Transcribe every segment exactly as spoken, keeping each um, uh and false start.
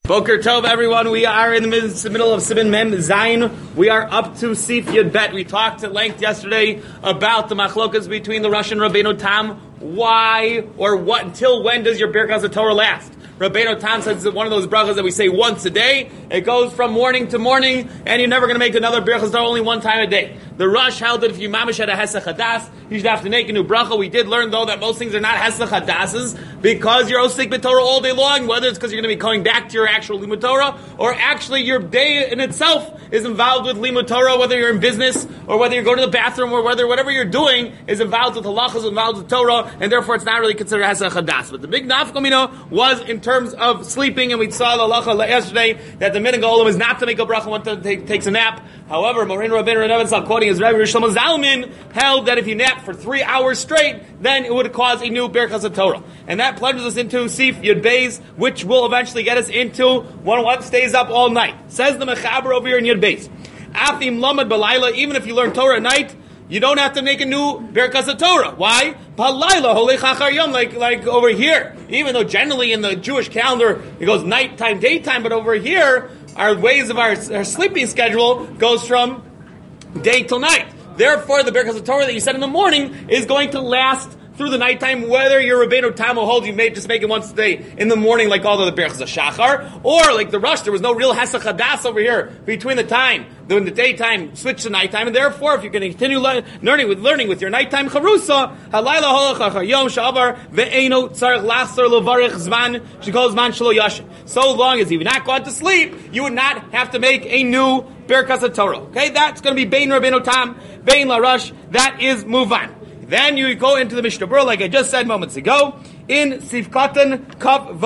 Boker Tov, everyone. We are in the middle of Siman Mem Zayin. We are up to Sif Yud Bet. We talked at length yesterday about the machlokas between the Rosh and Rabbeinu Tam. Why or what? Until when does your Birkas Torah last? Rabbeinu Tam says it's one of those brachas that we say once a day. It goes from morning to morning, and you're never going to make another Birkas Torah only one time a day. The Rosh held that if you mamish had a Hesach Hadas, you should have to make a new bracha. We did learn, though, that most things are not Hesach Hadases because you're Osik B'Torah all day long, whether it's because you're going to be coming back to your actual Limud Torah, or actually your day in itself is involved with Limud Torah, whether you're in business, or whether you're going to the bathroom, or whether whatever you're doing is involved with halachas, involved with Torah, and therefore it's not really considered Hesach Hadas. But the big nafkamina was in terms of sleeping, and we saw the halacha yesterday that the minhag olam is not to make a bracha when one take, takes a nap. However, Morin Rabbeinu Renevan, quoting his Rebbe Rishon Zalman, held that if you nap for three hours straight, then it would cause a new Birkas Torah. And that plunges us into Sif Yud Beis, which will eventually get us into when one stays up all night. Says the Mechaber over here in Yud Beis. Afim Lamad Balayla, even if you learn Torah at night, you don't have to make a new Birkas Torah. Why? Balayla Holei Chachar Yom, like like over here. Even though generally in the Jewish calendar it goes nighttime, daytime, but over here our ways of our, our sleeping schedule goes from day till night. Therefore, the Birkas Torah that you said in the morning is going to last through the nighttime, whether your Rabbeinu Tam will hold you may just make it once a day in the morning like all of the Birkas Shachar, or like the Rosh, there was no real Hesach Hadas over here between the time, during the daytime, switch to nighttime, and therefore, if you're going to continue le- learning with learning with your nighttime Charusa, Halayla Holachachar Yom Shavar Ve'eno Tzarech Lachsar Levarich Zman Shekol Zman Shelo Yashin. So long as you've not gone to sleep, you would not have to make a new Birkas Torah. Okay, that's going to be Bein Rabbeinu Tam, Bein LaRosh. That is Muvan. Then you go into the Mishnah Berurah, like I just said moments ago, in Sifkatan Kav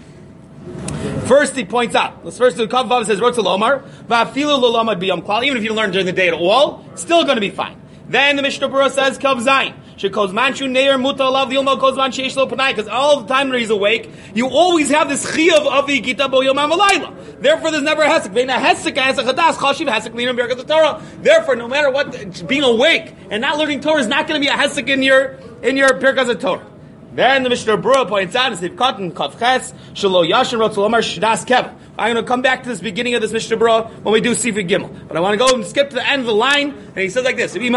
Vav. First, he points out. Let's first do Kav Vav. Says Rotzel Omar Va'afilu L'Lamad B'Yom Klal. Even if you don't learn during the day at all, still going to be fine. Then the Mishnah Berurah says Kav Zayin. Because all the time that he's awake, you always have this chiyav of the gita bo yom ha'malayla. Therefore, there's never a hesek. Therefore, no matter what, being awake and not learning Torah is not going to be a hesek in your in your Birkas Torah. Then the Mishnah Berurah points out, "If cotton kavches shelo yashin rotzel omar shdas kev." I'm going to come back to this beginning of this Mishnah Berurah when we do Sifri Gimel. But I want to go and skip to the end of the line, and he says like this: If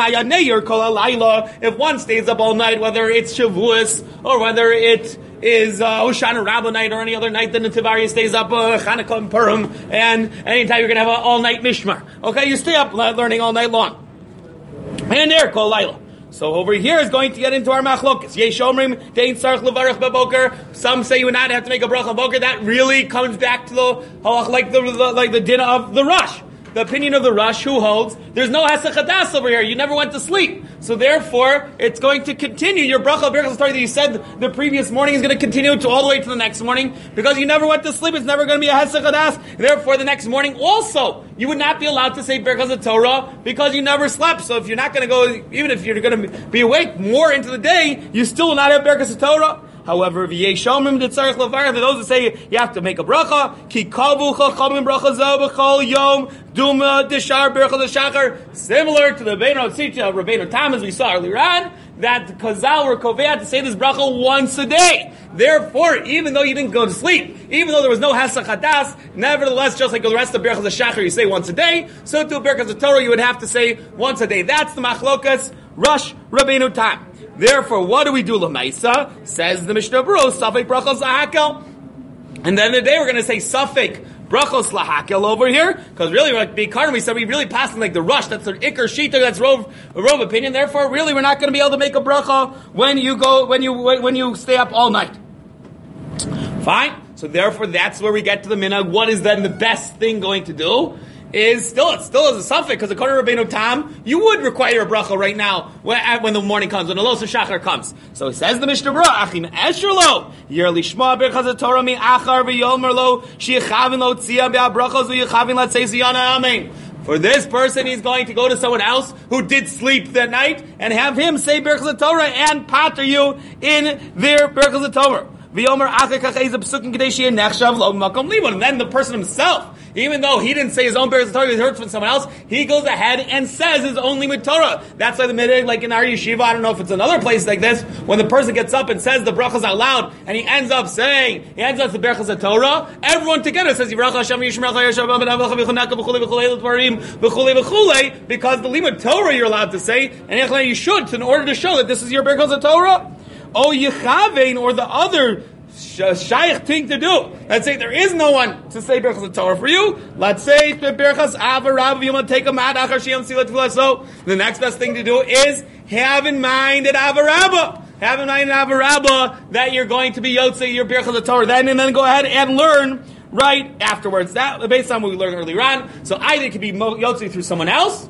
one stays up all night, whether it's Shavuos or whether it is uh, Hoshana Rabbah night or any other night, then the Tivari stays up uh, Chanukah and Purim, and anytime you're going to have an all-night Mishmar. Okay, you stay up learning all night long. And there, Kol Laila. So over here is going to get into our machlokas. Yesh omrim dein tzarich levarich b'boker. Some say you would not have to make a bracha boker. That really comes back to the like the like the dinner of the Rosh. The opinion of the Rosh, who holds there's no Hesach Hadas over here. You never went to sleep, so therefore it's going to continue. Your bracha Birkas Torah that you said the previous morning is going to continue to all the way to the next morning because you never went to sleep. It's never going to be a Hesach Hadas. Therefore, the next morning also you would not be allowed to say Birkas Torah because you never slept. So if you're not going to go, even if you're going to be awake more into the day, you still will not have Birkas Torah. However, v'yeshomrim detzarich levarich, those that say you have to make a bracha, ki kavu chachamim bracha zeh b'chol yom duma deshar berachas shachar, similar to the Rabbeinu Tzitcha, Rabbeinu Tam, as we saw earlier on, that Kazal were koveah to say this bracha once a day. Therefore, even though you didn't go to sleep, even though there was no Hesach Hadas, nevertheless, just like the rest of Berachas Shachar, you say once a day, so to Berachas Torah you would have to say once a day. That's the machlokas Rosh Rabbeinu Tam. Therefore, what do we do, Lamaisa? Says the Mishnah Berurah, Safek Brachos Lahakel. And then today we're going to say Safek Brachos Lahakel over here, because really, like Bikarim, we said we really passed in like the Rush, that's the Iker Shita, that's Rove, Rove opinion. Therefore, really, we're not going to be able to make a bracha when you go, when you, when you stay up all night. Fine. So therefore, that's where we get to the minhag. What is then the best thing going to do? Is still, it still is a suffix, because according to Rabbeinu Tam, you would require a bracha right now, when, when the morning comes, when the Los Shachar comes. So it says the Mishnah Berurah, Achim Esherlo, Yer Lishma Birchas Torah Mi Achar V'Yomer Lo, Sheyechavin Lo Tzia Be'abrachos V'Yechavin Latzei Ziyana Amen. For this person, he's going to go to someone else who did sleep that night, and have him say Birchas Torah and pater you in their Birchas Torah. And then the person himself Even though he didn't say his own Birkas Torah, he heard from someone else, he goes ahead and says his own Limud Torah. That's why the minhag, like in our yeshiva, I don't know if it's another place like this, when the person gets up and says the brachas out loud, and he ends up saying, he ends up the Birkas Torah, everyone together says, because the Limud Torah you're allowed to say, and you should, in order to show that this is your Birkas Torah. Oh, Yechavein, or the other shaykh thing to do. Let's say there is no one to say Birchas Torah for you. Let's say Birchas Avarab, you want to take a mat achar shiyam silat tefillah. So the next best thing to do is have in mind at Avarabba. Have in mind at Avarabba that you're going to be Yotzei your Birchas Torah. Then and then go ahead and learn right afterwards. That based on what we learned earlier on. So either it could be Yotzei through someone else,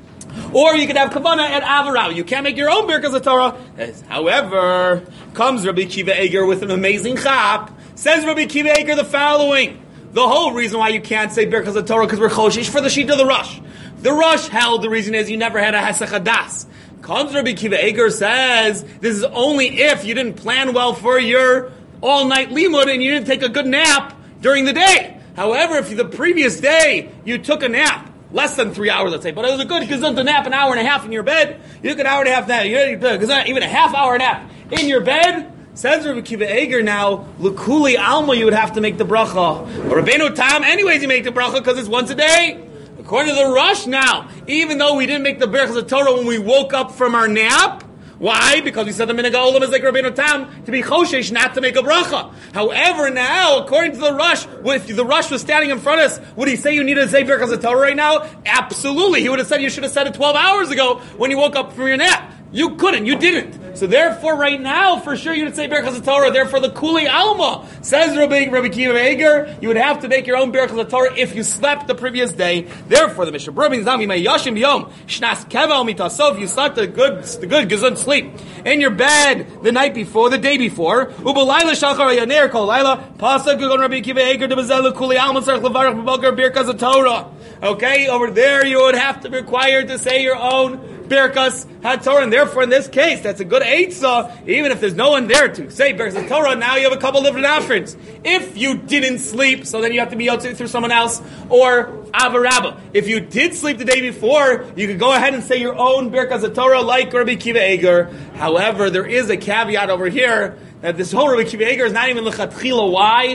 or you could have kavanah at Avarab. You can't make your own Birkas Torah. However, comes Rabbi Kiva Eger with an amazing chap. Says Rabbi Kiva Eger the following. The whole reason why you can't say Birkas Torah because we're choshish for the sheet of the Rush. The Rush held the reason is you never had a Hesach Hadas. Comes Rabbi Kiva Eger says this is only if you didn't plan well for your all-night limud and you didn't take a good nap during the day. However, if the previous day you took a nap, less than three hours, let's say, but it was a good gazunta nap, an hour and a half in your bed. You took an hour and a half nap, even a half hour nap in your bed. Says Rabbi Kiva Eger now, L'kuli Alma, you would have to make the bracha. Or Rabbeinu Tam, anyways, you make the bracha because it's once a day. According to the Rush now, even though we didn't make the Birchas Torah when we woke up from our nap, why? Because we said the minhag olam is like Rabbeinu Tam to be choshesh, not to make a bracha. However, now, according to the Rush, if the Rush was standing in front of us, would he say you need to say Birchas Torah right now? Absolutely. He would have said you should have said it twelve hours ago when you woke up from your nap. You couldn't. You didn't. So therefore, right now, for sure, you would say Birchas Torah. Therefore, the Kuli Alma says Rabbi, Rabbi Kiva Eger, you would have to make your own Birchas Torah if you slept the previous day. Therefore, the Mishnah Berurah Zami may yashim yom shnas kevel mitaso. If you slept a good, the good gesund sleep in your bed the night before, the day before, ubelayla shachar yaner kol layla pasuk gon Rabbi Kiva Eger de bezel Kuli Alma tzarich levarach b'boker Birchas Torah. Okay, over there you would have to be required to say your own Birkas HaTorah, and therefore in this case, that's a good eitzah, even if there's no one there to say Birkas HaTorah, now you have a couple different options. If you didn't sleep, so then you have to be yotzei through someone else, or Avarabba. If you did sleep the day before, you could go ahead and say your own Birkas HaTorah like Rabbi Kiva Eger. However, there is a caveat over here, that this whole Rabbi Kiva Eger is not even l'chatchila. Why?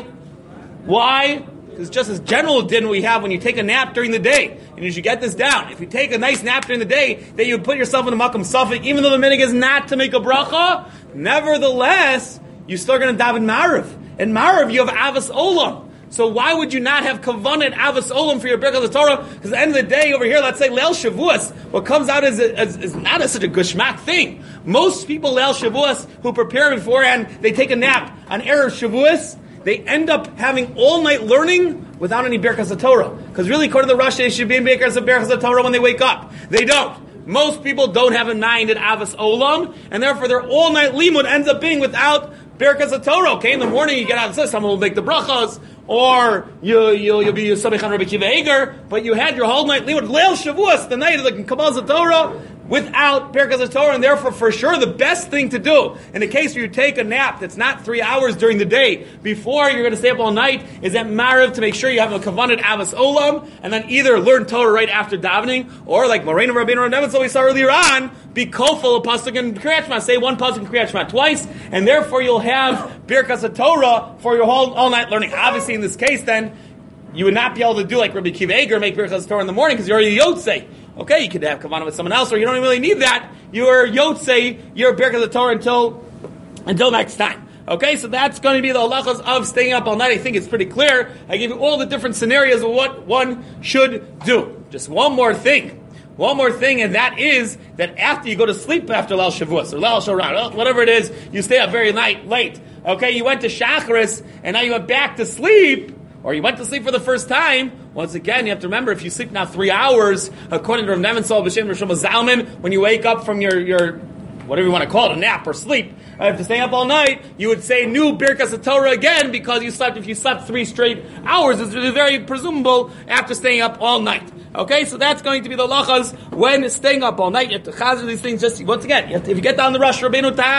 Why? Because just as general din we have when you take a nap during the day, and you should get this down. If you take a nice nap during the day, that you put yourself in a makam safek, even though the minhag is not to make a bracha, nevertheless, you're still going to daven Marav. And Marav, you have Avos Olam. So why would you not have kavanah Avos Olam for your Birkas Torah? Because at the end of the day, over here, let's say Leil Shavuos, what comes out is, is, is not a, such a gushmak thing. Most people Leil Shavuos who prepare beforehand, they take a nap on Erev Shavuos, they end up having all night learning without any Birkas Torah. Because really, according to the Rush, they should be in Birkas Birkas Torah when they wake up. They don't. Most people don't have in mind at Avos Olam, and therefore their all night limud ends up being without Birkas Torah. Okay, in the morning you get out of this, someone will make the brachas, or you, you, you'll be Samech on Rabbi Kiva Eger, but you had your whole night limud, Leil Shavuos, the night of the Kabbalah Torah, without Birkas Torah, and therefore, for sure, the best thing to do in the case where you take a nap that's not three hours during the day before you're going to stay up all night is at Marav to make sure you have a kavanah Avos Olam, and then either learn Torah right after davening, or like Moreno Rabbeinu Rabbeinu, so we saw earlier on, be kofel a pasuk in Kriyat Shema, say one pasuk in Kriyat Shema twice, and therefore you'll have Birkas Torah for your whole all night learning. Obviously, in this case, then you would not be able to do like Rabbi Kiva Eger, make Birkas Torah in the morning because you're already yotzei. Okay, you could have kavanah with someone else, or you don't really need that. You're yotzei, you're Birkas Torah until until next time. Okay, so that's going to be the halachas of staying up all night. I think it's pretty clear. I gave you all the different scenarios of what one should do. Just one more thing. One more thing, and that is that after you go to sleep after Leil Shavuos, or Leil Shoran, whatever it is, you stay up very night, late. Okay, you went to Shacharis, and now you went back to sleep, or you went to sleep for the first time. Once again, you have to remember, if you sleep now three hours, according to Rav Nebenzahl B'Shem Rosh Zalman, when you wake up from your, your, whatever you want to call it, a nap or sleep, uh, to stay up all night, you would say new Birkas Torah again, because you slept, if you slept three straight hours, it's very presumable after staying up all night. Okay, so that's going to be the lachas when staying up all night. You have to chazer these things just, once again, you have to, if you get down the Rush Rabbeinu Tam,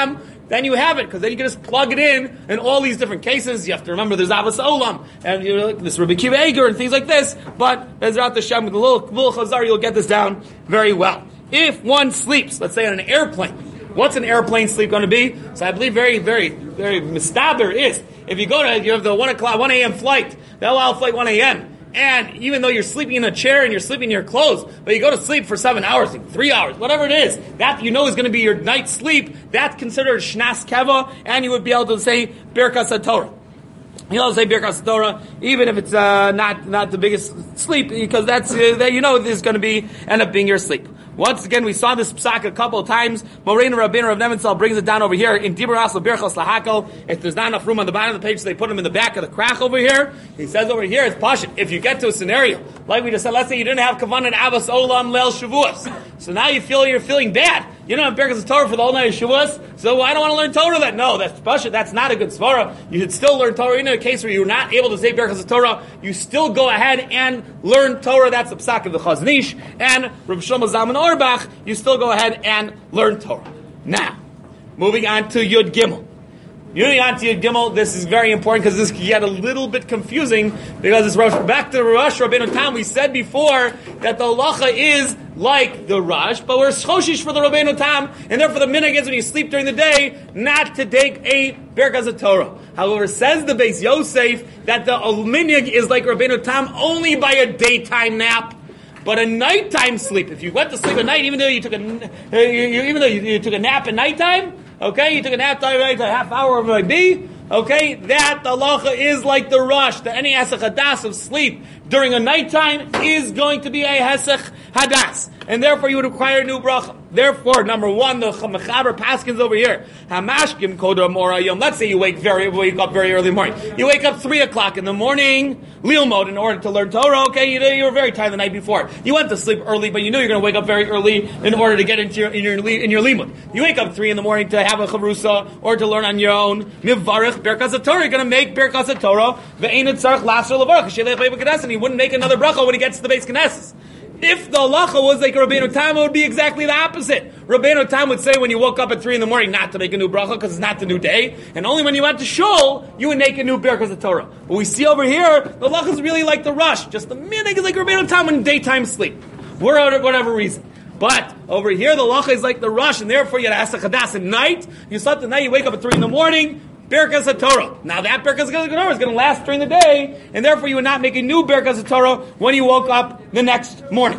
then you have it, because then you can just plug it in in all these different cases. You have to remember there's Avos Olam, and you know, this Rabbi Kiva Eger, and things like this, but Bezrat Hashem, with a little, little Chazar, you'll get this down very well. If one sleeps, let's say on an airplane, what's an airplane sleep going to be? So I believe very, very, very mistaber is, if you go to, you have the one o'clock, one a.m. flight, the El Al flight one a.m., and even though you're sleeping in a chair and you're sleeping in your clothes, but you go to sleep for seven hours, three hours, whatever it is, that you know is going to be your night's sleep, that's considered Shnas Keva, and you would be able to say Birkas HaTorah. You know, say Birkas HaTorah, even if it's uh, not not the biggest sleep, because that's uh, that you know this is going to be end up being your sleep. Once again, we saw this psak a couple of times. Moreinu Rabbeinu Rav Nebenzahl brings it down over here in Dibur Asla Birchos Lahakel. If there's not enough room on the bottom of the page, so they put them in the back of the crack over here. He says over here, it's pashut. If you get to a scenario, like we just said, let's say you didn't have kavanah Avos Olam Leil Shavuos. So now you feel you're feeling bad. You don't have Birkas Torah for the whole night of Shavuos, so I don't want to learn Torah then. No, that's pashut. That's not a good svara. You should still learn Torah. In a case where you're not able to say Birkas Torah, you still go ahead and learn Torah. That's the psak of the Chazon Ish. And Reb Shlomo Zalman Auerbach, you still go ahead and learn Torah. Now, moving on to Yud Gimel. Moving on to Yud Gimel, this is very important because this can get a little bit confusing because it's Rosh, back to Rosh Rabbeinu Tam. We said before that the halacha is like the Rosh, but we're choshish for the Rabbeinu Tam, and therefore the minhag is when you sleep during the day not to take a Birkas Torah. However, says the Beis Yosef that the minhag is like Rabbeinu Tam only by a daytime nap. But a nighttime sleep, if you went to sleep at night, even though you took a, uh, you, you, even though you, you took a nap at nighttime, okay, you took a nap at night, a half hour of a B, okay, that the halacha is like the rush. The any hesech hadas of sleep during a nighttime is going to be a hesech hadas, and therefore you would require a new bracha. Therefore, number one, the Mechaber Paskins over here, Hamashkim Koda Morayom. Let's say you wake very wake up very early in the morning. You wake up three o'clock in the morning, Lil mode, in order to learn Torah. Okay, you, you were very tired the night before. You went to sleep early, but you knew you're going to wake up very early in order to get into your in your in your limud. You wake up three in the morning to have a chavrusa or to learn on your own. Mivarich Birkas Torah. You're going to make Birkas Torah. Ve'enit tzarich lasser levarach. Shelech leibah knesses. And he wouldn't make another bracha when he gets to the base knesses. If the halacha was like Rabbeinu Tam, it would be exactly the opposite. Rabbeinu Tam would say when you woke up at three in the morning not to make a new bracha because it's not the new day, and only when you went to shul you would make a new Birkas Torah. But we see over here the halacha is really like the rush. Just the minhag is like Rabbeinu Tam in daytime sleep, for whatever reason. But over here the halacha is like the rush, and therefore you had hesech hadas at night. You slept at night, you wake up at three in the morning. Birkas HaTorah. Now that Birkas HaTorah is going to last during the day, and therefore you would not make a new Birkas HaTorah when you woke up the next morning.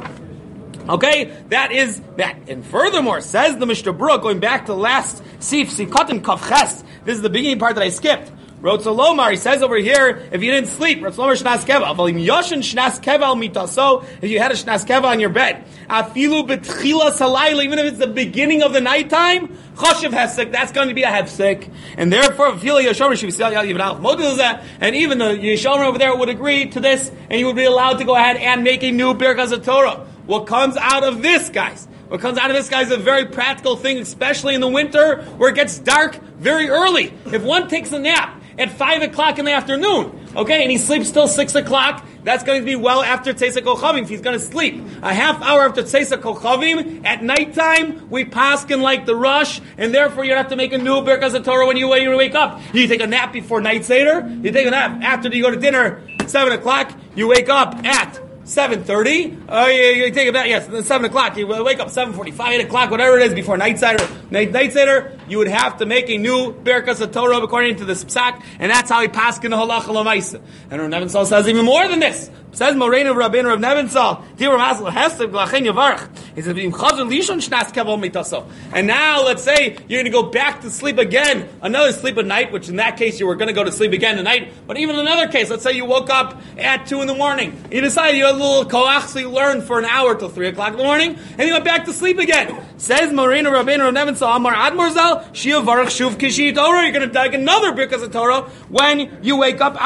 Okay, that is that. And furthermore, says the Mishnah Berurah, going back to the last Sif, Sikotin Kaf Ches, this is the beginning part that I skipped. Rotzolomar, he says over here, if you didn't sleep, Rotzolomar Shnas Keva, Avalim Yoshin Shnas Keva al Mitaso, if you had a Shnas Keva on your bed, Afilu Betchila Salayla, even if it's the beginning of the nighttime, Choshev Hefsek, that's going to be a Hefsek. And therefore, Afilu Yoshomer Shivisel Yal Modilza, and even the Yeshomer over there would agree to this, and you would be allowed to go ahead and make a new Birkas Torah. What comes out of this, guys? What comes out of this, guys, is a very practical thing, especially in the winter, where it gets dark very early. If one takes a nap at five o'clock in the afternoon, okay, and he sleeps till six o'clock, that's going to be well after Tzeisa Kochavim, if he's going to sleep. A half hour after Tzeisa Kochavim, at nighttime, we paskin like the rush, and therefore you have to make a new Birkas Torah when you, when you wake up. You take a nap before night Seder, you take a nap after you go to dinner at seven o'clock, you wake up at seven thirty, uh, you, you take a bath, yes, seven o'clock, you wake up seven forty-five, eight o'clock, whatever it is, before night Seder, night, night Seder, you would have to make a new Birkas Torah according to the psak, and that's how he paskin the halacha l'maisa. And Rav Nebenzahl says even more than this. Says Moreinu Rabbeinu Rav Nebenzahl, Dibur Masel Hesed Glachin Yavarch. He says, "Im Chazon Lishon Shnas Kevel Mitaso." And now, let's say you're going to go back to sleep again, another sleep at night, which in that case you were going to go to sleep again tonight. But even another case, let's say you woke up at two in the morning, you decided you had a little koach, so you learned for an hour till three o'clock in the morning, and you went back to sleep again. Says Moreinu Rabbeinu Rav Nebenzahl, Amar Admorzal, Shia Varach Shuv Kishi Torah. You're going to take another Birkas Torah when you wake up.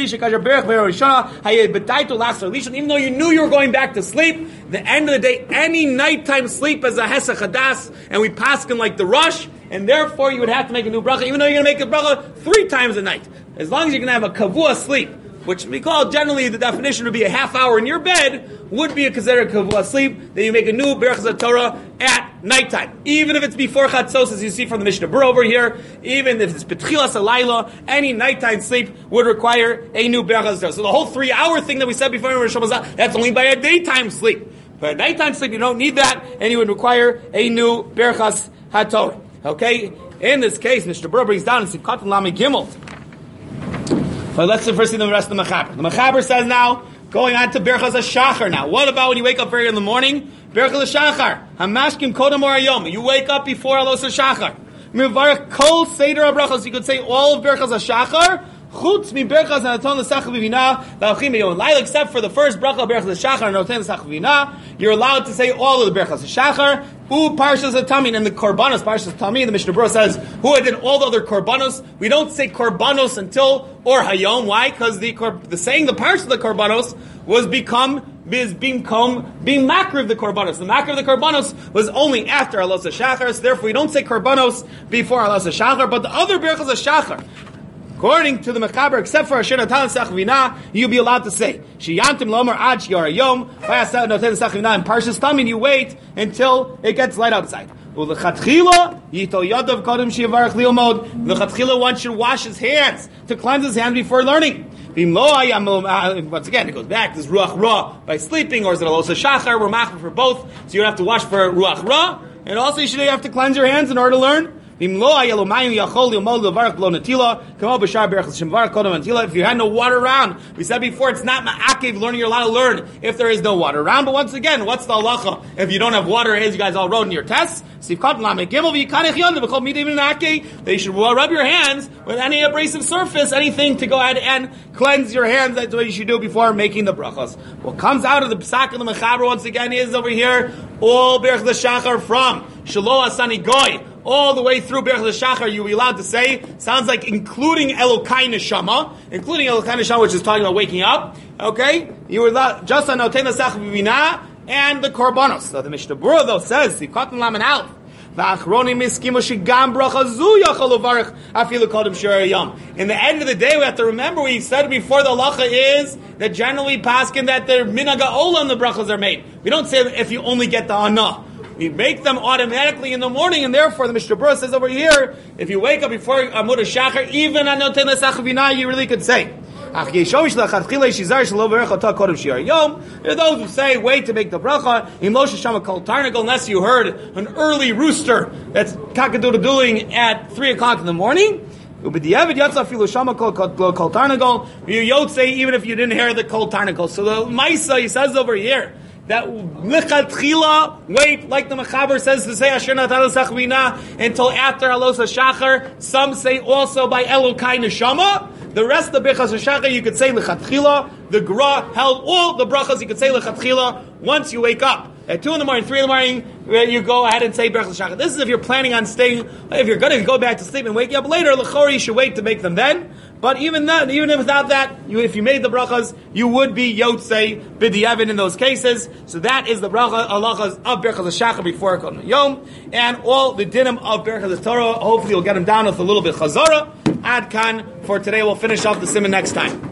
Even though you knew you were going back to sleep, the end of the day, any nighttime sleep is a hesech hadas, and we paskin like the rush, and therefore you would have to make a new bracha, even though you're going to make a bracha three times a night. As long as you can have a kavua sleep which we call generally the definition would be a half hour in your bed, would be a considered kavua sleep, that you make a new Berachas Torah at nighttime. Even if it's before Chatzos, as you see from the Mishnah Berurah over here, even if it's Betchilas Alayla, any nighttime sleep would require a new Berachas Torah. So the whole three hour thing that we said before, that's only by a daytime sleep. But at nighttime sleep, you don't need that, and you would require a new Berachas HaTorah. Okay? In this case, Mishnah Berurah brings down in Sivkot Lami Gimel. But let's first see the rest of the Mechaber. The Mechaber says now, going on to Berachas HaShachar now. What about when you wake up very in the morning? Berachas HaShachar. Hamashkim Kodam Orayom. You wake up before Alos HaShachar. Mivarach Kol Seder HaBrachos. You could say all of Berachas HaShachar. Chutz mi berachas hanaton l'sach v'vina v'alchim b'yom laila, except for the first bracha berachas l'shachar and noten l'sach v'vina, you're allowed to say all of the berachas l'shachar. U parshas hatamin, and the korbanos parshas hatamin. The Mishnah Berurah says who did all the other korbanos. We don't say korbanos until or hayom. Why? Because the the saying the parshas of the korbanos was become is being come being makriv the korbanos. The makriv the korbanos was only after alos hashachar. So therefore, we don't say korbanos before alos hashachar. But the other berachas hashachar, according to the Mechaber, except for Asher Natan Sach Vina, you'll be allowed to say Shiyantim Lomar Ad Shiar Yom. Vayasat Natan Sach Vina. In Parshas Tamin, you wait until it gets light outside. Ulechatchila Yitol Yadav Kodem Shivarach Liomod. Ulechatchila, one should wash his hands to cleanse his hands before learning. Once again, it goes back. Does Ruach Ra by sleeping, or is it Alos HaShachar? We're machmir for both, so you have to wash for Ruach Ra, and also you should have to cleanse your hands in order to learn. If you had no water around, we said before, it's not ma'akev learning, you're allowed to learn if there is no water around. But once again, what's the halacha if you don't have water, as you guys all wrote in your tests? They should rub your hands with any abrasive surface, anything to go ahead and cleanse your hands. That's what you should do before making the brachos. What comes out of the psak of the Mechaber once again is over here, all berach l'shachar from Shelo Asani Goy, all the way through Berachas HaShachar, you'll be allowed to say, sounds like including Elokai Neshama, including Elokai Neshama, which is talking about waking up, okay? You were allowed, just on Noten L'Sach V'Vina, and the Korbanos. So the Mishnah Berurah, though, says, Sivkot Laman Aleph, V'achronim miskimu shigam bracha zu yachol uvarich afilu kodem shir yom. In the end of the day, we have to remember, we said before, the halacha is that generally paskin that the minhag ha'olam the brachas are made. We don't say if you only get the anah. We make them automatically in the morning, and therefore the Mishnah Berurah says over here, if you wake up before Amud HaShachar, even on Noten L'Sach V'Vina, you really could say. There are those who say, wait to make the bracha, unless you heard an early rooster that's cock-a-doodle-dooing at three o'clock in the morning. You say even if you didn't hear the kol tarnagol. So the Maisa, he says over here, that lichatchila, wait, like the Mechaber says to say Asher Natan L'Sach V'Vina until after Alos HaShachar. Some say also by Elokai Neshama. The rest of the Berachas HaShachar you could say lichatchila. The Gra held all the brachas you could say lichatchila once you wake up. At two in the morning, three in the morning, you go ahead and say Berachas HaShachar. This is if you're planning on staying, if you're going to go back to sleep and wake up later, l'chori, you should wait to make them then. But even then, even if without that, you, if you made the brachas, you would be yotzei b'di'evin in those cases. So that is the bracha halachas of Berachas HaShachar before Kol Yom, and all the dinim of Berachas Torah. Hopefully, you'll get them down with a little bit chazara. Ad kan for today. We'll finish off the simon next time.